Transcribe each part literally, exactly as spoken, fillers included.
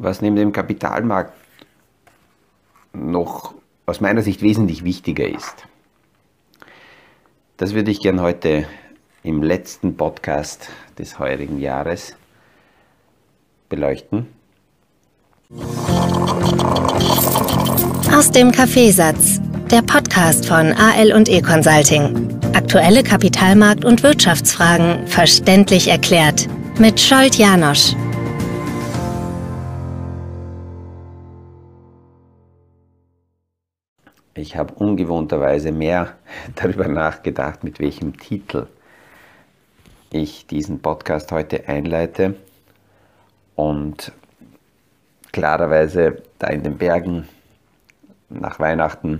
was neben dem Kapitalmarkt noch aus meiner Sicht wesentlich wichtiger ist. Das würde ich gern heute im letzten Podcast des heurigen Jahres beleuchten. Aus dem Kaffeesatz, der Podcast von A L und E Consulting. Aktuelle Kapitalmarkt- und Wirtschaftsfragen verständlich erklärt mit Scholt Janosch. Ich habe ungewohnterweise mehr darüber nachgedacht, mit welchem Titel ich diesen Podcast heute einleite. Und klarerweise da in den Bergen nach Weihnachten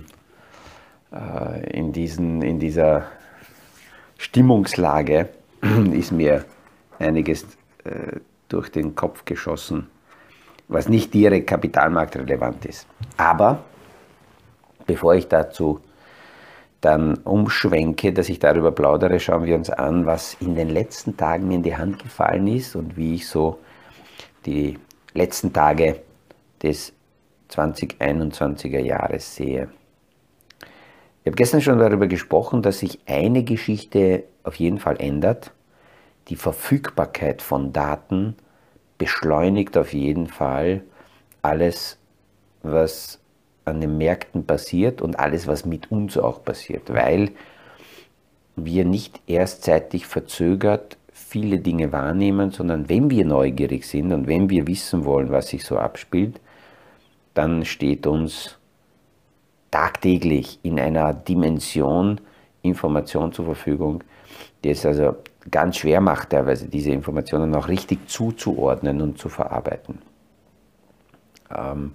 äh, in, diesen, in dieser Stimmungslage ist mir einiges äh, durch den Kopf geschossen, was nicht direkt kapitalmarktrelevant ist. Aber bevor ich dazu dann umschwenke, dass ich darüber plaudere, schauen wir uns an, was in den letzten Tagen mir in die Hand gefallen ist und wie ich so die letzten Tage des zweitausendeinundzwanziger Jahres sehe. Ich habe gestern schon darüber gesprochen, dass sich eine Geschichte auf jeden Fall ändert. Die Verfügbarkeit von Daten beschleunigt auf jeden Fall alles, was an den Märkten passiert und alles, was mit uns auch passiert, weil wir nicht erst zeitlich verzögert viele Dinge wahrnehmen, sondern wenn wir neugierig sind und wenn wir wissen wollen, was sich so abspielt, dann steht uns tagtäglich in einer Dimension Information zur Verfügung, die es also ganz schwer macht, teilweise diese Informationen auch richtig zuzuordnen und zu verarbeiten. Ähm,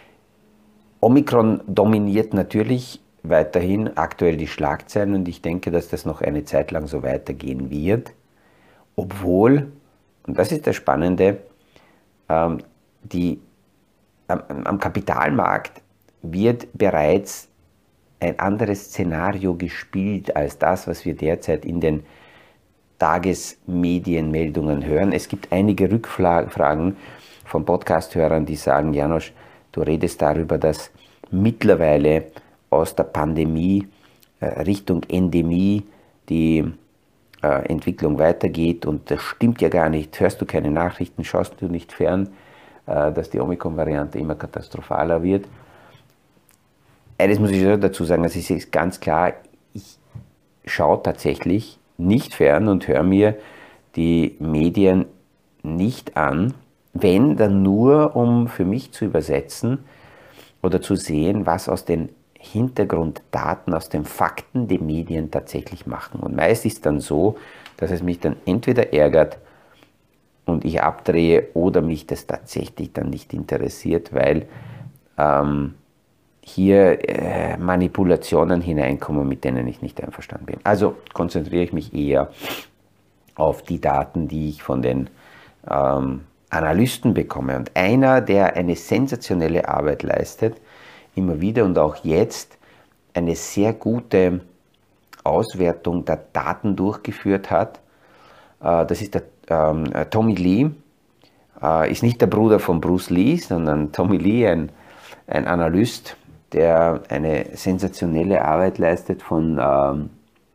Omikron dominiert natürlich weiterhin aktuell die Schlagzeilen und ich denke, dass das noch eine Zeit lang so weitergehen wird, obwohl, und das ist das Spannende, ähm, die, am, am Kapitalmarkt wird bereits ein anderes Szenario gespielt als das, was wir derzeit in den Tagesmedienmeldungen hören. Es gibt einige Rückfragen von Podcast-Hörern, die sagen, Janosch, du redest darüber, dass mittlerweile aus der Pandemie äh, Richtung Endemie die äh, Entwicklung weitergeht und das stimmt ja gar nicht. Hörst du keine Nachrichten, schaust du nicht fern, äh, dass die Omikron-Variante immer katastrophaler wird. Eines muss ich dazu sagen, es ist ganz klar, ich schaue tatsächlich nicht fern und höre mir die Medien nicht an, wenn dann nur, um für mich zu übersetzen oder zu sehen, was aus den Hintergrunddaten, aus den Fakten die Medien tatsächlich machen. Und meist ist dann so, dass es mich dann entweder ärgert und ich abdrehe oder mich das tatsächlich dann nicht interessiert, weil ähm, hier äh, Manipulationen hineinkommen, mit denen ich nicht einverstanden bin. Also konzentriere ich mich eher auf die Daten, die ich von den ähm, Analysten bekomme. Und einer, der eine sensationelle Arbeit leistet, immer wieder und auch jetzt eine sehr gute Auswertung der Daten durchgeführt hat, äh, das ist der ähm, Tommy Lee, äh, ist nicht der Bruder von Bruce Lee, sondern Tommy Lee, ein, ein Analyst, der eine sensationelle Arbeit leistet von ähm,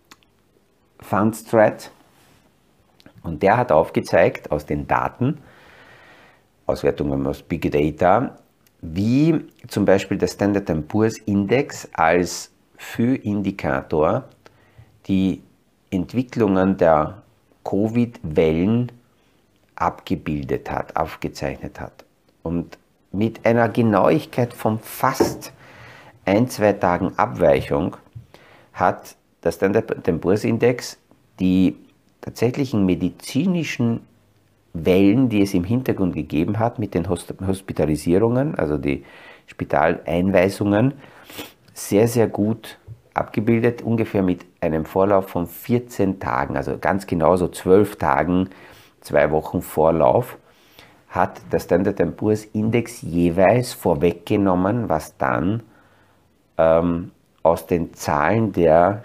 Fundstrat. Und der hat aufgezeigt aus den Daten, Auswertungen aus Big Data, wie zum Beispiel der Standard and Poor's Index als Frühindikator die Entwicklungen der Covid-Wellen abgebildet hat, aufgezeichnet hat. Und mit einer Genauigkeit von fast ein, zwei Tagen Abweichung hat der Standard and Poor's Index die tatsächlichen medizinischen Wellen, die es im Hintergrund gegeben hat mit den Hospitalisierungen, also die Spitaleinweisungen, sehr, sehr gut abgebildet, ungefähr mit einem Vorlauf von vierzehn Tagen, also ganz genau so zwölf Tagen, zwei Wochen Vorlauf, hat der Standard and Poor's Index jeweils vorweggenommen, was dann ähm, aus den Zahlen der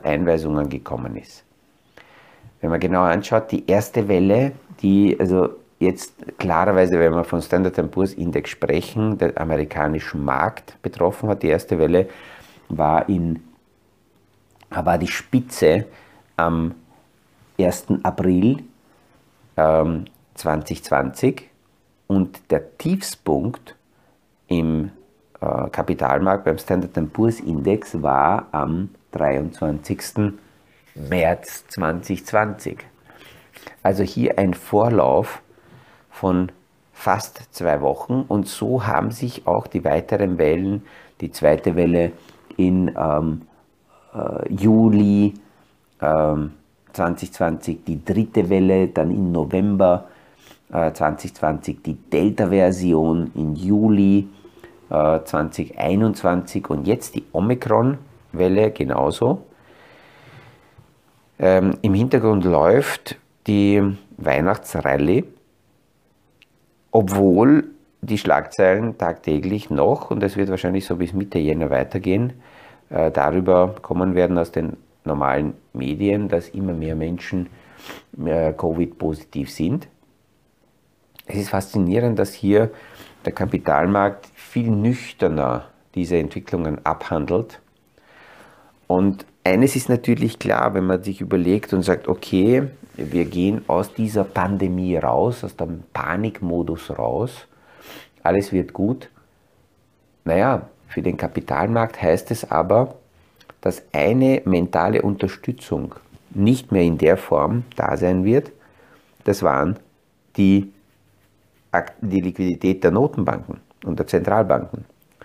Spitaleinweisungen gekommen ist. Wenn man genau anschaut, die erste Welle, die also jetzt klarerweise, wenn wir von Standard and Poor's Index sprechen, der amerikanischen Markt betroffen hat. Die erste Welle war, in, war die Spitze am ersten April ähm, zwanzig zwanzig und der Tiefspunkt im äh, Kapitalmarkt beim Standard and Poor's Index war am dreiundzwanzigsten März zwanzig zwanzig. Also hier ein Vorlauf von fast zwei Wochen und so haben sich auch die weiteren Wellen, die zweite Welle in ähm, äh, Juli ähm, zwanzig zwanzig, die dritte Welle dann im November äh, zwanzig zwanzig, die Delta-Version im Juli äh, zwanzig einundzwanzig und jetzt die Omikron-Welle genauso. Ähm, Im Hintergrund läuft die Weihnachtsrallye, obwohl die Schlagzeilen tagtäglich noch, und es wird wahrscheinlich so bis Mitte Jänner weitergehen, äh, darüber kommen werden aus den normalen Medien, dass immer mehr Menschen äh, Covid-positiv sind. Es ist faszinierend, dass hier der Kapitalmarkt viel nüchterner diese Entwicklungen abhandelt. Und eines ist natürlich klar, wenn man sich überlegt und sagt, okay, wir gehen aus dieser Pandemie raus, aus dem Panikmodus raus, alles wird gut. Naja, für den Kapitalmarkt heißt es aber, dass eine mentale Unterstützung nicht mehr in der Form da sein wird. Das waren die, die Liquidität der Notenbanken und der Zentralbanken.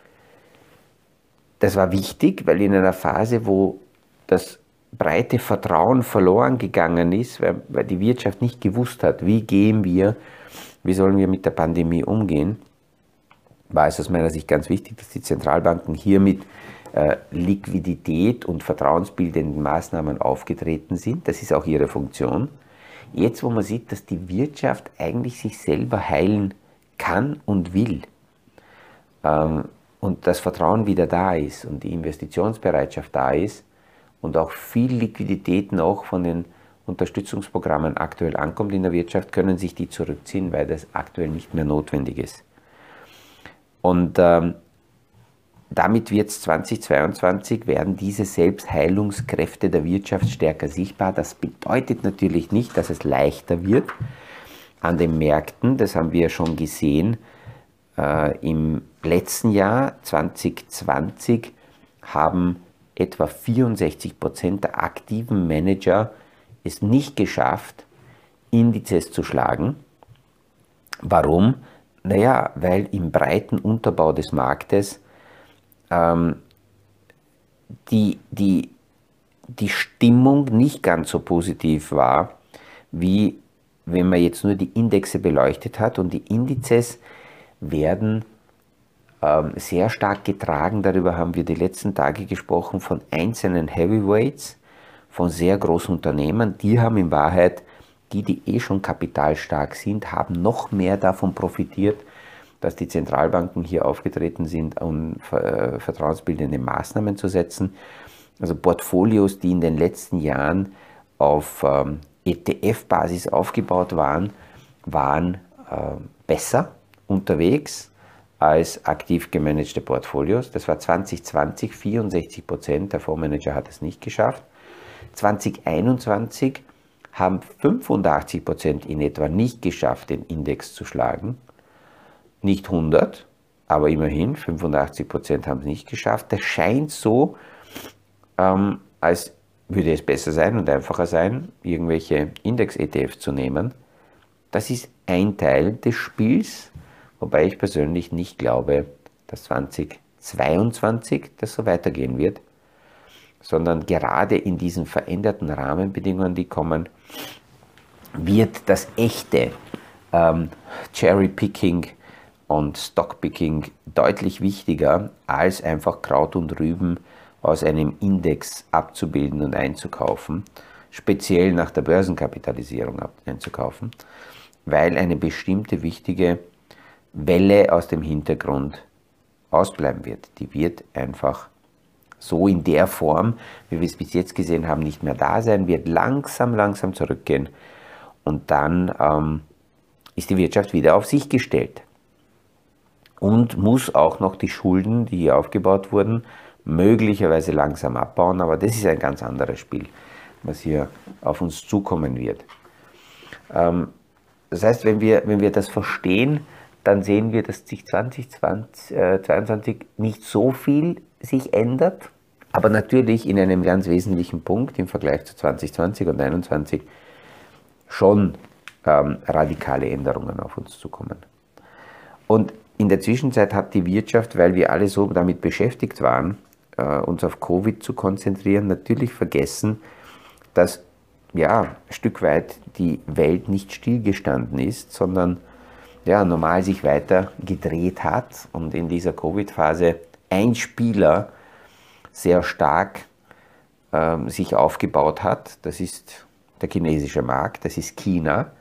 Das war wichtig, weil in einer Phase, wo das breite Vertrauen verloren gegangen ist, weil, weil die Wirtschaft nicht gewusst hat, wie gehen wir, wie sollen wir mit der Pandemie umgehen, war es aus meiner Sicht ganz wichtig, dass die Zentralbanken hier mit äh, Liquidität und vertrauensbildenden Maßnahmen aufgetreten sind. Das ist auch ihre Funktion. Jetzt, wo man sieht, dass die Wirtschaft eigentlich sich selber heilen kann und will, ähm, und das Vertrauen wieder da ist und die Investitionsbereitschaft da ist und auch viel Liquidität noch von den Unterstützungsprogrammen aktuell ankommt in der Wirtschaft, können sich die zurückziehen, weil das aktuell nicht mehr notwendig ist. Und ähm, damit wird es zweitausendzweiundzwanzig, werden diese Selbstheilungskräfte der Wirtschaft stärker sichtbar. Das bedeutet natürlich nicht, dass es leichter wird an den Märkten. Das haben wir schon gesehen. Äh, Im letzten Jahr, zwanzig zwanzig, haben etwa vierundsechzig Prozent der aktiven Manager es nicht geschafft, Indizes zu schlagen. Warum? Naja, weil im breiten Unterbau des Marktes ähm, die, die, die Stimmung nicht ganz so positiv war, wie wenn man jetzt nur die Indexe beleuchtet hat. Und die Indizes werden ähm, sehr stark getragen, darüber haben wir die letzten Tage gesprochen, von einzelnen Heavyweights, von sehr großen Unternehmen. Die haben in Wahrheit, die, die eh schon kapitalstark sind, haben noch mehr davon profitiert, dass die Zentralbanken hier aufgetreten sind, um äh, vertrauensbildende Maßnahmen zu setzen. Also Portfolios, die in den letzten Jahren auf ähm, E T F-Basis aufgebaut waren, waren äh, besser unterwegs als aktiv gemanagte Portfolios. Das war zwanzig zwanzig, vierundsechzig Prozent der Fondsmanager hat es nicht geschafft. zwanzig einundzwanzig haben fünfundachtzig Prozent in etwa nicht geschafft, den Index zu schlagen. Nicht hundert, aber immerhin fünfundachtzig Prozent haben es nicht geschafft. Das scheint so, ähm, als würde es besser sein und einfacher sein, irgendwelche Index-E T F zu nehmen. Das ist ein Teil des Spiels, wobei ich persönlich nicht glaube, dass zwanzig zweiundzwanzig das so weitergehen wird, sondern gerade in diesen veränderten Rahmenbedingungen, die kommen, wird das echte ähm, Cherry-Picking und Stockpicking deutlich wichtiger, als einfach Kraut und Rüben aus einem Index abzubilden und einzukaufen, speziell nach der Börsenkapitalisierung einzukaufen, weil eine bestimmte wichtige Welle aus dem Hintergrund ausbleiben wird. Die wird einfach so in der Form, wie wir es bis jetzt gesehen haben, nicht mehr da sein, wird langsam, langsam zurückgehen und dann ähm, ist die Wirtschaft wieder auf sich gestellt und muss auch noch die Schulden, die hier aufgebaut wurden, möglicherweise langsam abbauen, aber das ist ein ganz anderes Spiel, was hier auf uns zukommen wird. Das heißt, wenn wir, wenn wir das verstehen, dann sehen wir, dass sich zwanzig zweiundzwanzig nicht so viel sich ändert, aber natürlich in einem ganz wesentlichen Punkt im Vergleich zu zwanzig zwanzig und zwanzig einundzwanzig schon ähm, radikale Änderungen auf uns zukommen. Und in der Zwischenzeit hat die Wirtschaft, weil wir alle so damit beschäftigt waren, äh, uns auf Covid zu konzentrieren, natürlich vergessen, dass ja, ein Stück weit die Welt nicht stillgestanden ist, sondern ja, normal sich weiter gedreht hat und in dieser Covid-Phase ein Spieler sehr stark ähm, sich aufgebaut hat. Das ist der chinesische Markt, das ist China.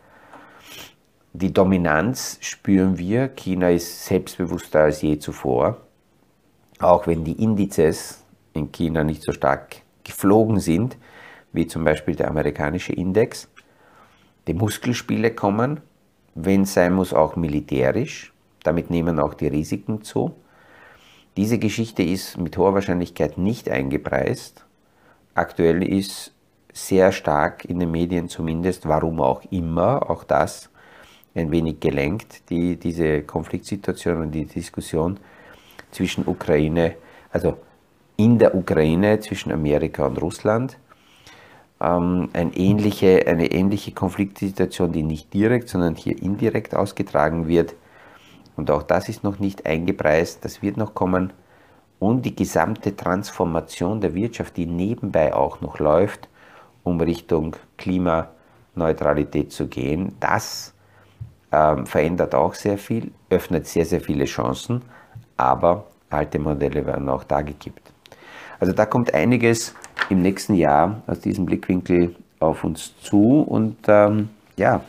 Die Dominanz spüren wir. China ist selbstbewusster als je zuvor, auch wenn die Indizes in China nicht so stark geflogen sind, wie zum Beispiel der amerikanische Index. Die Muskelspiele kommen, wenn es sein muss, auch militärisch. Damit nehmen auch die Risiken zu. Diese Geschichte ist mit hoher Wahrscheinlichkeit nicht eingepreist. Aktuell ist sehr stark in den Medien zumindest, warum auch immer, auch das ein wenig gelenkt, die, diese Konfliktsituation und die Diskussion zwischen Ukraine, also in der Ukraine zwischen Amerika und Russland. Ähm, eine, ähnliche, eine ähnliche Konfliktsituation, die nicht direkt, sondern hier indirekt ausgetragen wird. Und auch das ist noch nicht eingepreist, das wird noch kommen. Und die gesamte Transformation der Wirtschaft, die nebenbei auch noch läuft, um Richtung Klimaneutralität zu gehen, das ähm, verändert auch sehr viel, öffnet sehr, sehr viele Chancen, aber alte Modelle werden auch da gekippt. Also da kommt einiges im nächsten Jahr aus diesem Blickwinkel auf uns zu und ähm, ja,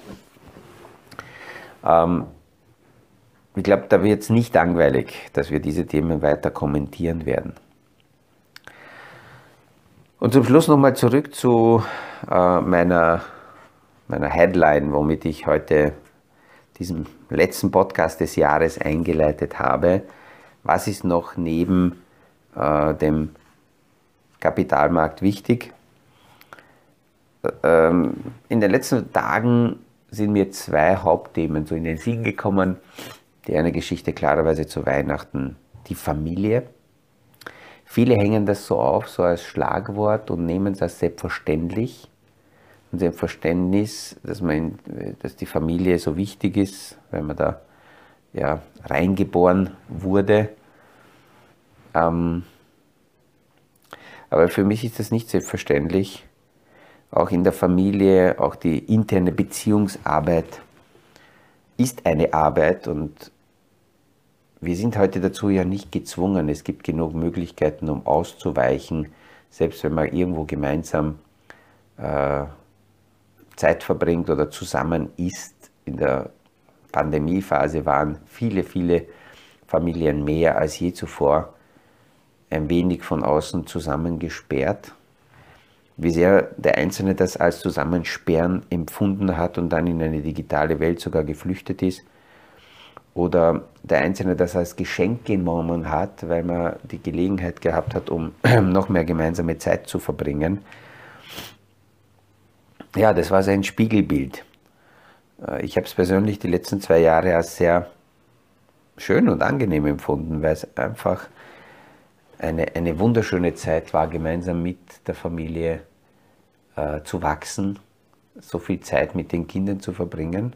ähm, ich glaube, da wird es nicht langweilig, dass wir diese Themen weiter kommentieren werden. Und zum Schluss nochmal zurück zu äh, meiner, meiner Headline, womit ich heute diesen letzten Podcast des Jahres eingeleitet habe. Was ist noch neben äh, dem Kapitalmarkt wichtig? Ähm, in den letzten Tagen sind mir zwei Hauptthemen so in den Sinn gekommen. Die eine Geschichte klarerweise zu Weihnachten, die Familie. Viele hängen das so auf, so als Schlagwort und nehmen es als selbstverständlich. Und Selbstverständnis, dass, man, dass die Familie so wichtig ist, weil man da ja, reingeboren wurde. Ähm, aber für mich ist das nicht selbstverständlich. Auch in der Familie, auch die interne Beziehungsarbeit ist eine Arbeit und wir sind heute dazu ja nicht gezwungen. Es gibt genug Möglichkeiten, um auszuweichen, selbst wenn man irgendwo gemeinsam äh, Zeit verbringt oder zusammen isst. In der Pandemiephase waren viele, viele Familien mehr als je zuvor ein wenig von außen zusammengesperrt. Wie sehr der Einzelne das als Zusammensperren empfunden hat und dann in eine digitale Welt sogar geflüchtet ist. Oder der Einzelne das als Geschenk genommen hat, weil man die Gelegenheit gehabt hat, um noch mehr gemeinsame Zeit zu verbringen. Ja, das war sein Spiegelbild. Ich habe es persönlich die letzten zwei Jahre als sehr schön und angenehm empfunden, weil es einfach eine, eine wunderschöne Zeit war, gemeinsam mit der Familie äh, zu wachsen, so viel Zeit mit den Kindern zu verbringen.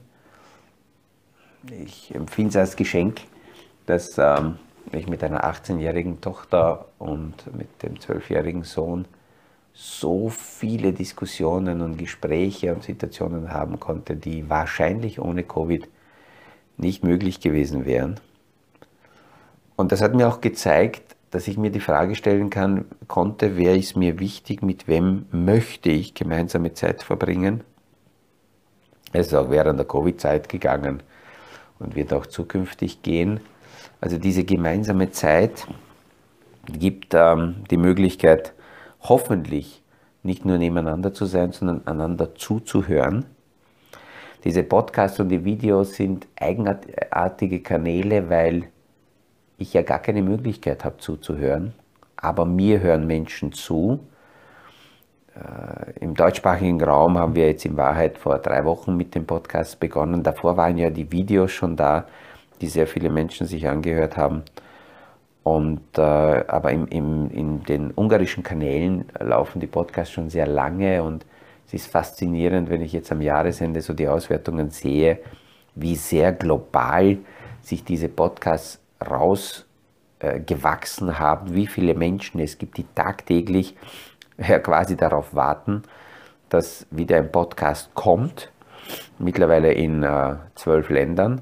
Ich empfinde es als Geschenk, dass ähm, ich mit einer achtzehnjährigen Tochter und mit dem zwölfjährigen Sohn so viele Diskussionen und Gespräche und Situationen haben konnte, die wahrscheinlich ohne Covid nicht möglich gewesen wären. Und das hat mir auch gezeigt, dass ich mir die Frage stellen kann, konnte, wer ist mir wichtig, mit wem möchte ich gemeinsame Zeit verbringen. Es ist auch während der Covid-Zeit gegangen und wird auch zukünftig gehen. Also diese gemeinsame Zeit gibt ähm, die Möglichkeit, hoffentlich nicht nur nebeneinander zu sein, sondern einander zuzuhören. diese Podcasts und die Videos sind eigenartige Kanäle, weil ich ja gar keine Möglichkeit habe zuzuhören, aber mir hören Menschen zu. Äh, Im deutschsprachigen Raum haben wir jetzt in Wahrheit vor drei Wochen mit dem Podcast begonnen. Davor waren ja die Videos schon da, die sehr viele Menschen sich angehört haben. Und, äh, aber im, im, in den ungarischen Kanälen laufen die Podcasts schon sehr lange und es ist faszinierend, wenn ich jetzt am Jahresende so die Auswertungen sehe, wie sehr global sich diese Podcasts rausgewachsen äh, haben, wie viele Menschen es gibt, die tagtäglich ja, quasi darauf warten, dass wieder ein Podcast kommt, mittlerweile in äh, zwölf Ländern,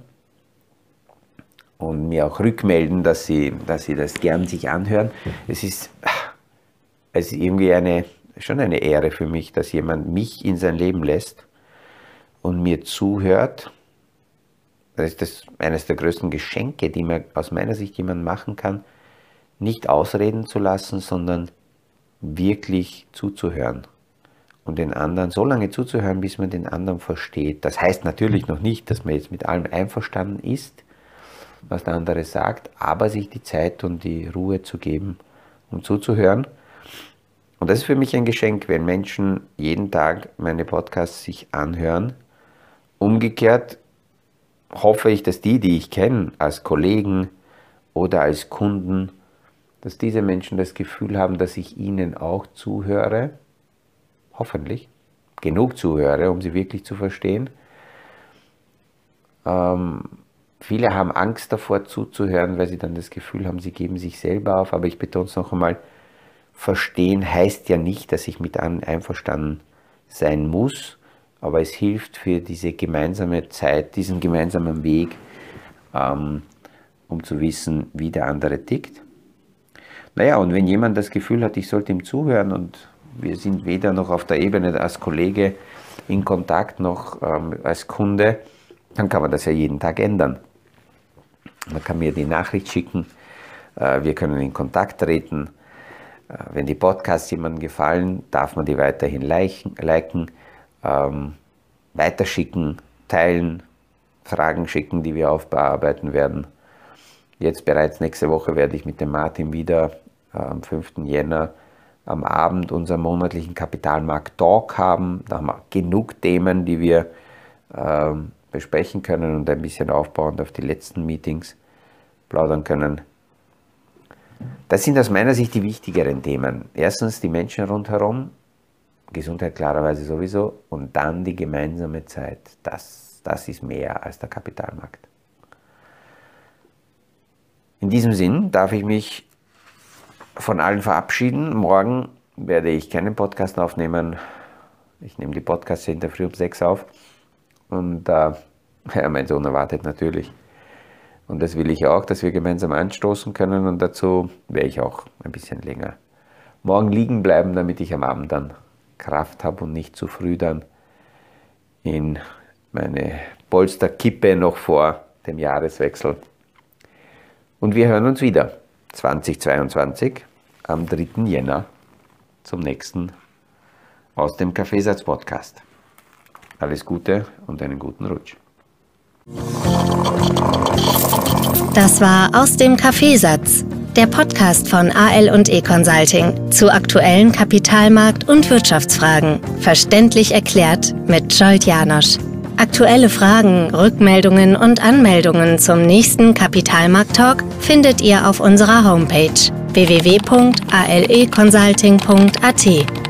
und mir auch rückmelden, dass sie, dass sie das gern sich anhören. Es ist, es ist irgendwie eine, schon eine Ehre für mich, dass jemand mich in sein Leben lässt und mir zuhört. Das ist das eines der größten Geschenke, die man aus meiner Sicht jemand machen kann, nicht ausreden zu lassen, sondern wirklich zuzuhören und den anderen so lange zuzuhören, bis man den anderen versteht. Das heißt natürlich noch nicht, dass man jetzt mit allem einverstanden ist, was der andere sagt, aber sich die Zeit und die Ruhe zu geben, um zuzuhören. Und das ist für mich ein Geschenk, wenn Menschen jeden Tag meine Podcasts sich anhören. Umgekehrt hoffe ich, dass die, die ich kenne, als Kollegen oder als Kunden, dass diese Menschen das Gefühl haben, dass ich ihnen auch zuhöre, hoffentlich, genug zuhöre, um sie wirklich zu verstehen. Ähm, viele haben Angst davor zuzuhören, weil sie dann das Gefühl haben, sie geben sich selber auf, aber ich betone es noch einmal, verstehen heißt ja nicht, dass ich mit anderen einverstanden sein muss, aber es hilft für diese gemeinsame Zeit, diesen gemeinsamen Weg, ähm, um zu wissen, wie der andere tickt. Naja, und wenn jemand das Gefühl hat, ich sollte ihm zuhören und wir sind weder noch auf der Ebene als Kollege in Kontakt noch ähm, als Kunde, dann kann man das ja jeden Tag ändern. Man kann mir die Nachricht schicken, äh, wir können in Kontakt treten. Äh, wenn die Podcasts jemandem gefallen, darf man die weiterhin liken, liken ähm, weiterschicken, teilen, Fragen schicken, die wir aufbearbeiten werden. Jetzt bereits nächste Woche werde ich mit dem Martin wieder äh, am fünften Jänner am Abend unseren monatlichen Kapitalmarkt-Talk haben. Da haben wir genug Themen, die wir äh, besprechen können und ein bisschen aufbauend auf die letzten Meetings plaudern können. Das sind aus meiner Sicht die wichtigeren Themen. Erstens die Menschen rundherum, Gesundheit klarerweise sowieso, und dann die gemeinsame Zeit. Das, das ist mehr als der Kapitalmarkt. In diesem Sinn darf ich mich von allen verabschieden. Morgen werde ich keinen Podcast aufnehmen. Ich nehme die Podcasts in der Früh um sechs auf. Und äh, ja, mein Sohn erwartet natürlich. Und das will ich auch, dass wir gemeinsam anstoßen können. Und dazu werde ich auch ein bisschen länger morgen liegen bleiben, damit ich am Abend dann Kraft habe und nicht zu früh dann in meine Polster kippe noch vor dem Jahreswechsel. Und wir hören uns wieder zweitausendzweiundzwanzig am dritten Jänner zum nächsten Aus dem Kaffeesatz Podcast. Alles Gute und einen guten Rutsch. Das war Aus dem Kaffeesatz, der Podcast von A L und E Consulting zu aktuellen Kapitalmarkt- und Wirtschaftsfragen. Verständlich erklärt mit Zsolt János. Aktuelle Fragen, Rückmeldungen und Anmeldungen zum nächsten Kapitalmarkt-Talk findet ihr auf unserer Homepage w w w punkt a l e consulting punkt a t.